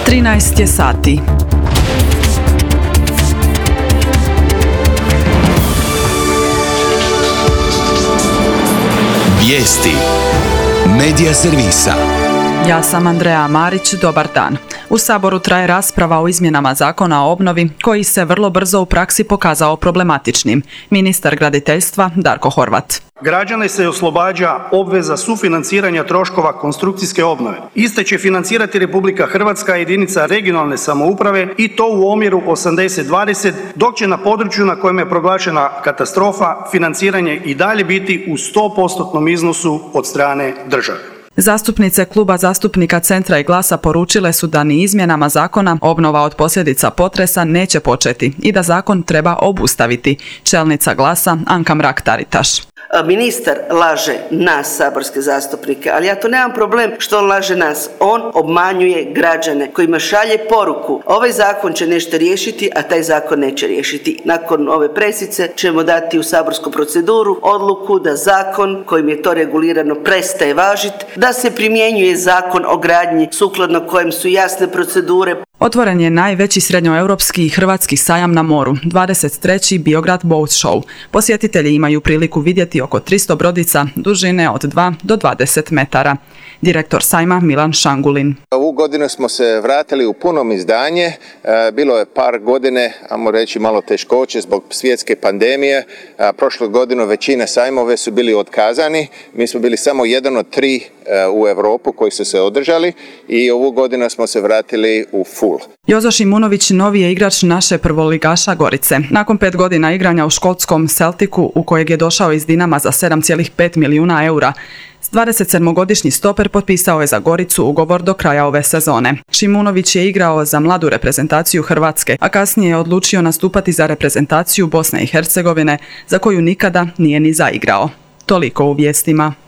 13 je sati. Vijesti Medija servisa. Ja sam Andreja Marić, dobar dan. U Saboru traje rasprava o izmjenama Zakona o obnovi, koji se vrlo brzo u praksi pokazao problematičnim. Ministar graditeljstva Darko Horvat. Građane se oslobađa obveza sufinanciranja troškova konstrukcijske obnove. Iste će financirati Republika Hrvatska, jedinica regionalne samouprave i to u omjeru 80-20, dok će na području na kojem je proglašena katastrofa financiranje i dalje biti u 100% iznosu od strane države. Zastupnice Kluba zastupnika Centra i Glasa poručile su da ni izmjenama zakona obnova od posljedica potresa neće početi i da zakon treba obustaviti. Čelnica Glasa Anka Mrak-Taritaš. Ministar laže nas, saborske zastupnike, ali ja to nemam problem što on laže nas. On obmanjuje građane kojima šalje poruku. Ovaj zakon će nešto riješiti, a taj zakon neće riješiti. Nakon ove presice ćemo dati u saborsku proceduru odluku da zakon kojim je to regulirano prestaje važiti, da se primjenjuje zakon o gradnji sukladno kojem su jasne procedure. Otvoren je najveći srednjoeuropski i hrvatski sajam na moru, 23. Biograd Boat Show. Posjetitelji imaju priliku vidjeti oko 300 brodica dužine od 2 do 20 metara. Direktor sajma Milan Šangulin. Ovu godinu smo se vratili u punom izdanje. Bilo je par godine, ajmo reći, malo teškoće zbog svjetske pandemije. Prošlu godinu većina sajmove su bili otkazani. Mi smo bili samo jedan od 3 u Europu koji su se održali i ovu godinu smo se vratili u full. Jozo Šimunović novi je igrač naše prvoligaša Gorice. Nakon 5 godina igranja u škotskom Celticu, u kojeg je došao iz Dinama za 7,5 milijuna eura, 27-godišnji stoper potpisao je za Goricu ugovor do kraja ove sezone. Šimunović je igrao za mladu reprezentaciju Hrvatske, a kasnije je odlučio nastupati za reprezentaciju Bosne i Hercegovine, za koju nikada nije ni zaigrao. Toliko u vijestima.